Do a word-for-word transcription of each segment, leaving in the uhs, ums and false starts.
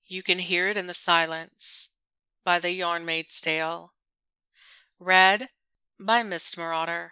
You can hear it in the silence by the Yarn Maid's Tale. Read by Mist Marauder.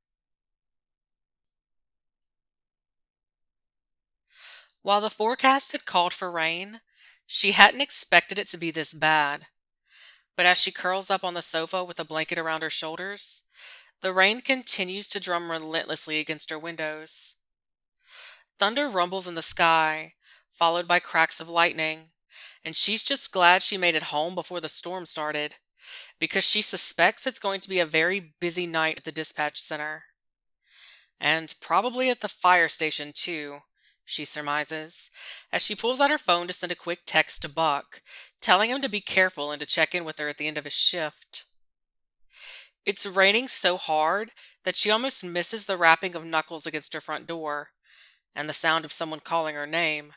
While the forecast had called for rain, she hadn't expected it to be this bad. But as she curls up on the sofa with a blanket around her shoulders, the rain continues to drum relentlessly against her windows. Thunder rumbles in the sky, followed by cracks of lightning, and she's just glad she made it home before the storm started, because she suspects it's going to be a very busy night at the dispatch center. And probably at the fire station, too, she surmises, as she pulls out her phone to send a quick text to Buck, telling him to be careful and to check in with her at the end of his shift. It's raining so hard that she almost misses the rapping of knuckles against her front door, and the sound of someone calling her name.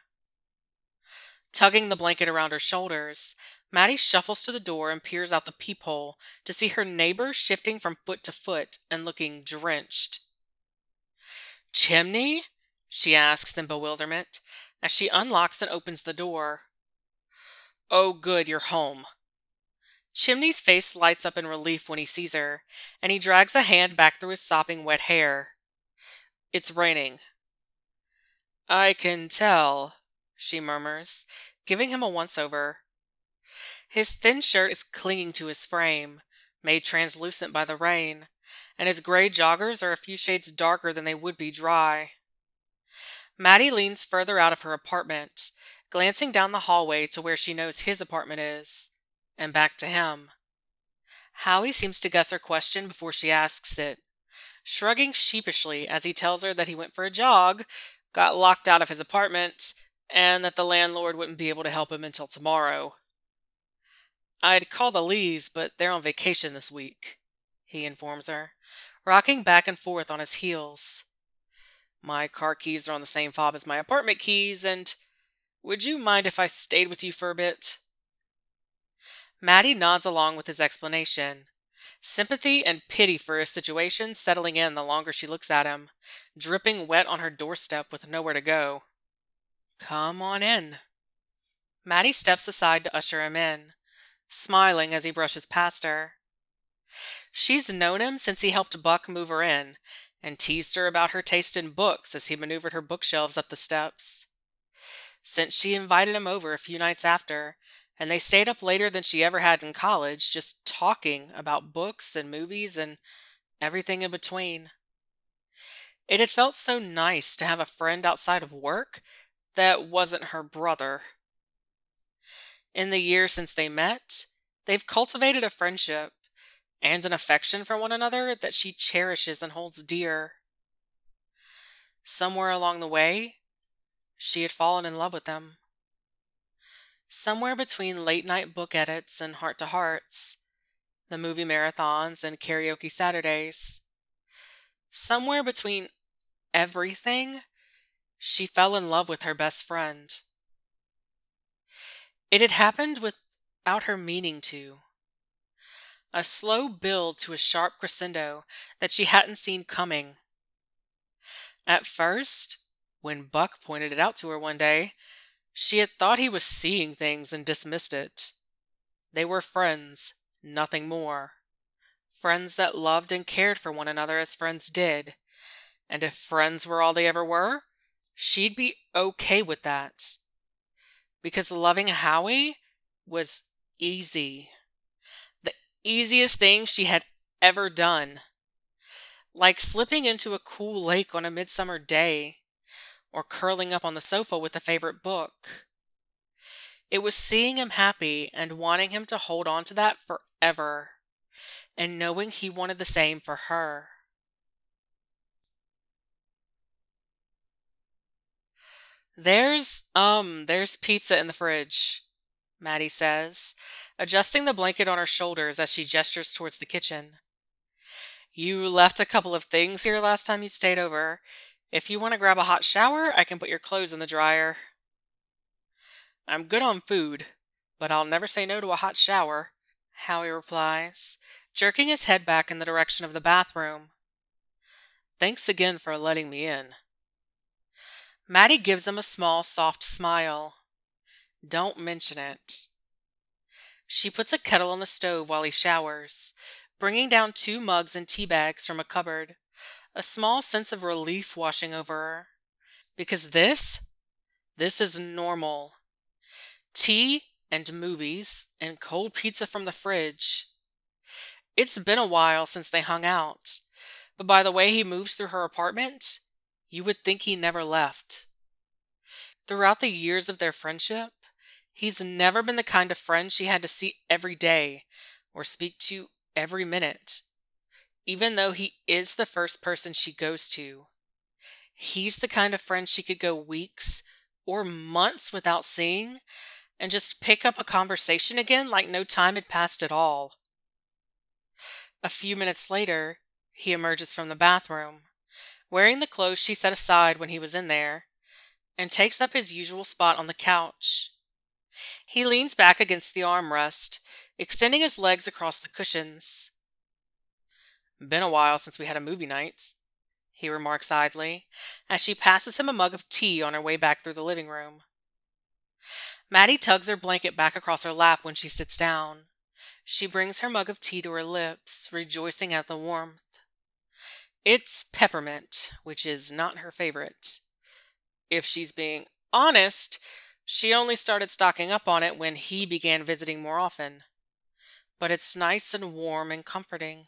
Tugging the blanket around her shoulders, Maddie shuffles to the door and peers out the peephole to see her neighbor shifting from foot to foot and looking drenched. "Chimney?" she asks in bewilderment as she unlocks and opens the door. "Oh, good, you're home." Chimney's face lights up in relief when he sees her, and he drags a hand back through his sopping wet hair. "It's raining." "I can tell," she murmurs, giving him a once-over. His thin shirt is clinging to his frame, made translucent by the rain, and his gray joggers are a few shades darker than they would be dry. Maddie leans further out of her apartment, glancing down the hallway to where she knows his apartment is, and back to him. Howie seems to guess her question before she asks it, shrugging sheepishly as he tells her that he went for a jog, got locked out of his apartment, and that the landlord wouldn't be able to help him until tomorrow. "I'd call the Lees, but they're on vacation this week," he informs her, rocking back and forth on his heels. "My car keys are on the same fob as my apartment keys, and would you mind if I stayed with you for a bit?" Maddie nods along with his explanation, sympathy and pity for his situation settling in the longer she looks at him, dripping wet on her doorstep with nowhere to go. "Come on in." Maddie steps aside to usher him in, smiling as he brushes past her. She's known him since he helped Buck move her in, and teased her about her taste in books as he maneuvered her bookshelves up the steps. Since she invited him over a few nights after, and they stayed up later than she ever had in college, just talking about books and movies and everything in between. It had felt so nice to have a friend outside of work that wasn't her brother. In the years since they met, they've cultivated a friendship and an affection for one another that she cherishes and holds dear. Somewhere along the way, she had fallen in love with him. Somewhere between late-night book edits and heart-to-hearts, the movie marathons and karaoke Saturdays. Somewhere between everything, she fell in love with her best friend. It had happened without her meaning to. A slow build to a sharp crescendo that she hadn't seen coming. At first, when Buck pointed it out to her one day, she had thought he was seeing things and dismissed it. They were friends, nothing more. Friends that loved and cared for one another as friends did. And if friends were all they ever were, she'd be okay with that. Because loving Howie was easy. The easiest thing she had ever done. Like slipping into a cool lake on a midsummer day, or curling up on the sofa with a favorite book. It was seeing him happy and wanting him to hold on to that forever, and knowing he wanted the same for her. There's, um, there's pizza in the fridge, Maddie says, adjusting the blanket on her shoulders as she gestures towards the kitchen. "You left a couple of things here last time you stayed over. If you want to grab a hot shower, I can put your clothes in the dryer." "I'm good on food, but I'll never say no to a hot shower," Howie replies, jerking his head back in the direction of the bathroom. "Thanks again for letting me in." Maddie gives him a small, soft smile. Don't mention it. She puts a kettle on the stove while he showers, bringing down two mugs and tea bags from a cupboard, a small sense of relief washing over her. Because this, this is normal. Tea and movies and cold pizza from the fridge. It's been a while since they hung out, but by the way he moves through her apartment, you would think he never left. Throughout the years of their friendship, he's never been the kind of friend she had to see every day or speak to every minute, even though he is the first person she goes to. He's the kind of friend she could go weeks or months without seeing and just pick up a conversation again like no time had passed at all. A few minutes later, he emerges from the bathroom, wearing the clothes she set aside when he was in there, and takes up his usual spot on the couch. He leans back against the armrest, extending his legs across the cushions. "Been a while since we had a movie night," he remarks idly, as she passes him a mug of tea on her way back through the living room. Maddie tugs her blanket back across her lap when she sits down. She brings her mug of tea to her lips, rejoicing at the warmth. It's peppermint, which is not her favorite. If she's being honest, she only started stocking up on it when he began visiting more often. But it's nice and warm and comforting.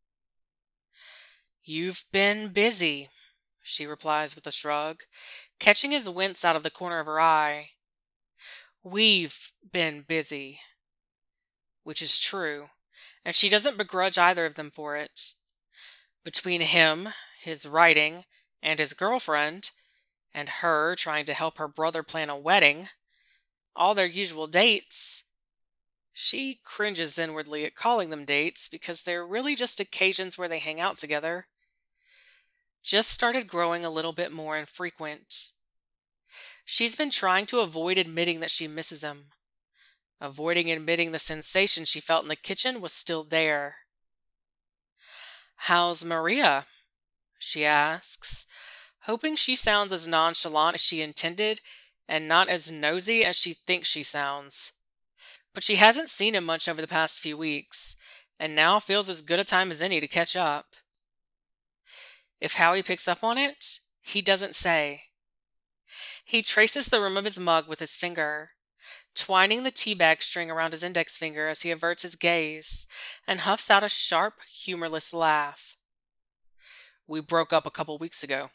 "You've been busy," she replies with a shrug, catching his wince out of the corner of her eye. "We've been busy." Which is true, and she doesn't begrudge either of them for it. Between him, his writing, and his girlfriend, and her trying to help her brother plan a wedding, all their usual dates. She cringes inwardly at calling them dates because they're really just occasions where they hang out together. Just started growing a little bit more infrequent. She's been trying to avoid admitting that she misses him. Avoiding admitting the sensation she felt in the kitchen was still there. "How's Maria?" she asks, hoping she sounds as nonchalant as she intended and not as nosy as she thinks she sounds. But she hasn't seen him much over the past few weeks, and now feels as good a time as any to catch up. If Howie picks up on it, he doesn't say. He traces the rim of his mug with his finger, twining the teabag string around his index finger as he averts his gaze and huffs out a sharp, humorless laugh. "We broke up a couple weeks ago."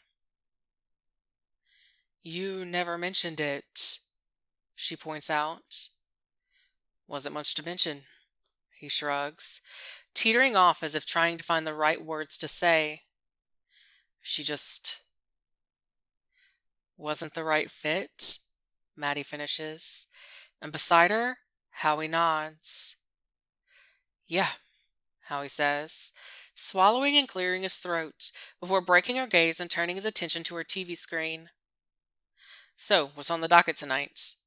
"You never mentioned it," she points out. "Wasn't much to mention," he shrugs, teetering off as if trying to find the right words to say. "She just wasn't the right fit," Maddie finishes, and beside her, Howie nods. "Yeah," Howie says, swallowing and clearing his throat before breaking her gaze and turning his attention to her T V screen. "So, what's on the docket tonight?"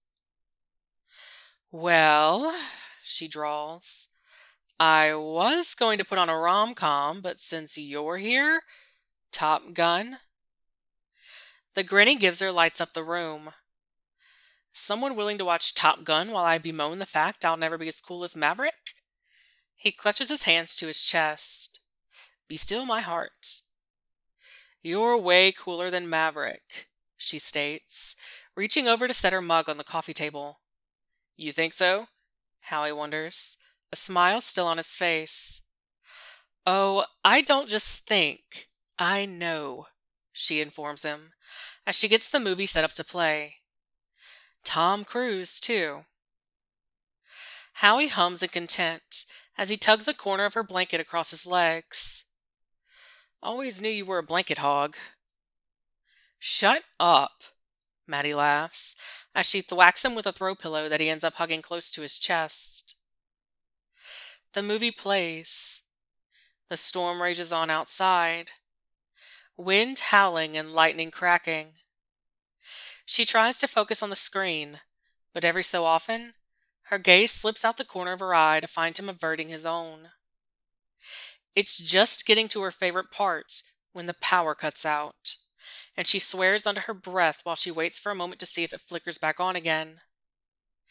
"Well," she drawls, "I was going to put on a rom-com, but since you're here, Top Gun." The grin he gives her lights up the room. Someone willing to watch Top Gun while I bemoan the fact I'll never be as cool as Maverick? He clutches his hands to his chest. "Be still, my heart." "You're way cooler than Maverick," she states, reaching over to set her mug on the coffee table. "You think so?" Howie wonders, a smile still on his face. "Oh, I don't just think. I know," she informs him, as she gets the movie set up to play. Tom Cruise, too. Howie hums in content as he tugs a corner of her blanket across his legs. "Always knew you were a blanket hog." "Shut up," Maddie laughs, as she thwacks him with a throw pillow that he ends up hugging close to his chest. The movie plays. The storm rages on outside, wind howling and lightning cracking. She tries to focus on the screen, but every so often, her gaze slips out the corner of her eye to find him averting his own. It's just getting to her favorite part when the power cuts out, and she swears under her breath while she waits for a moment to see if it flickers back on again.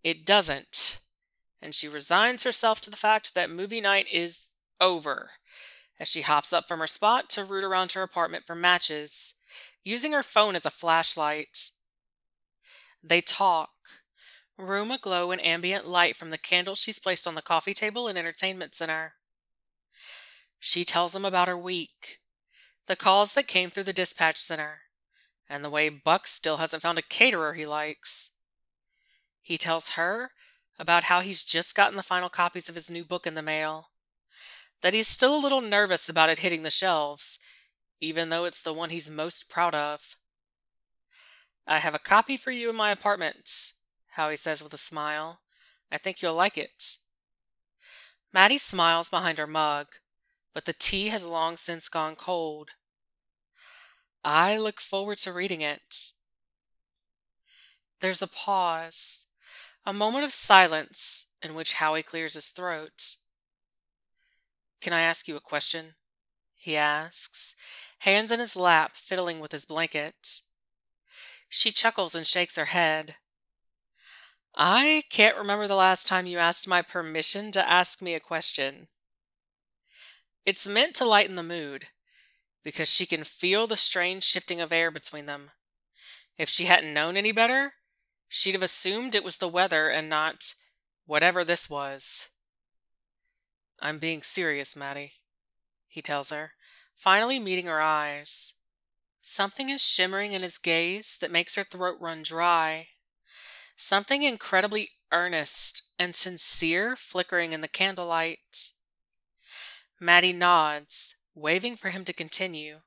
It doesn't, and she resigns herself to the fact that movie night is over as she hops up from her spot to root around her apartment for matches, using her phone as a flashlight. They talk, room aglow in ambient light from the candles she's placed on the coffee table and entertainment center. She tells him about her week, the calls that came through the dispatch center, and the way Buck still hasn't found a caterer he likes. He tells her about how he's just gotten the final copies of his new book in the mail, that he's still a little nervous about it hitting the shelves, even though it's the one he's most proud of. "I have a copy for you in my apartment," Howie says with a smile. "I think you'll like it." Maddie smiles behind her mug, but the tea has long since gone cold. "I look forward to reading it." There's a pause, a moment of silence in which Howie clears his throat. "Can I ask you a question?" he asks, hands in his lap, fiddling with his blanket. She chuckles and shakes her head. "I can't remember the last time you asked my permission to ask me a question." It's meant to lighten the mood, because she can feel the strange shifting of air between them. If she hadn't known any better, she'd have assumed it was the weather and not whatever this was. "I'm being serious, Maddie," he tells her, finally meeting her eyes. Something is shimmering in his gaze that makes her throat run dry. Something incredibly earnest and sincere flickering in the candlelight. Maddie nods, waving for him to continue.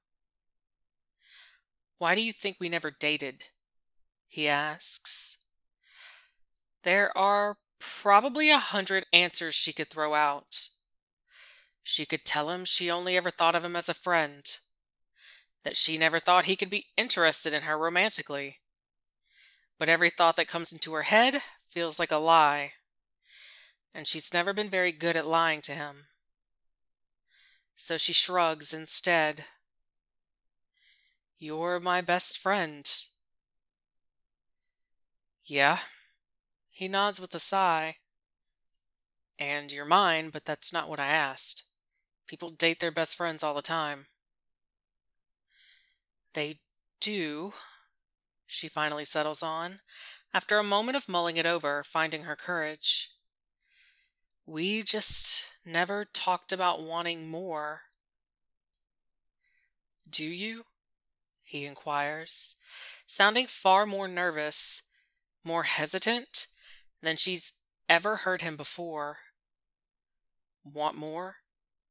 "Why do you think we never dated?" he asks. There are probably a hundred answers she could throw out. She could tell him she only ever thought of him as a friend, that she never thought he could be interested in her romantically. But every thought that comes into her head feels like a lie, and she's never been very good at lying to him. So she shrugs instead. "You're my best friend." "Yeah." He nods with a sigh. "And you're mine, but that's not what I asked. People date their best friends all the time." "They do," she finally settles on, after a moment of mulling it over, finding her courage. "We just never talked about wanting more." "Do you?" he inquires, sounding far more nervous, more hesitant than she's ever heard him before. "Want more?"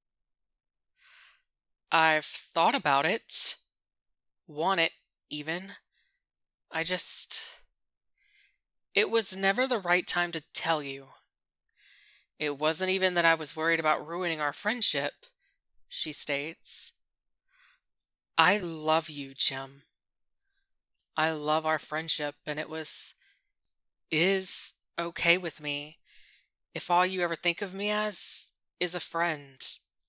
"I've thought about it. Want it, even. I just... It was never the right time to tell you. It wasn't even that I was worried about ruining our friendship," she states. "I love you, Jim. I love our friendship, and it was, is okay with me if all you ever think of me as is a friend."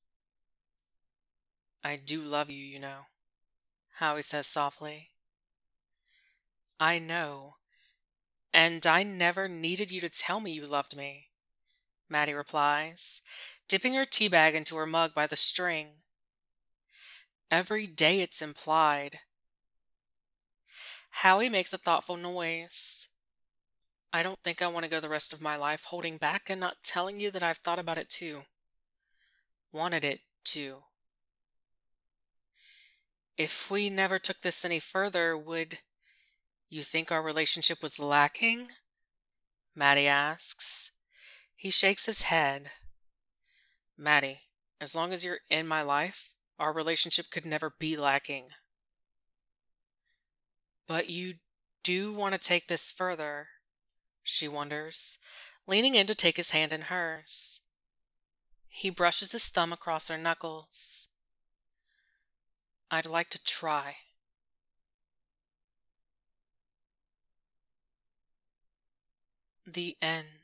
"I do love you, you know," Howie says softly. "I know, and I never needed you to tell me you loved me," Maddie replies, dipping her tea bag into her mug by the string. "Every day it's implied." Howie makes a thoughtful noise. "I don't think I want to go the rest of my life holding back and not telling you that I've thought about it too. Wanted it too." "If we never took this any further, would you think our relationship was lacking?" Maddie asks. He shakes his head. "Maddie, as long as you're in my life, our relationship could never be lacking." "But you do want to take this further?" she wonders, leaning in to take his hand in hers. He brushes his thumb across her knuckles. "I'd like to try." The end.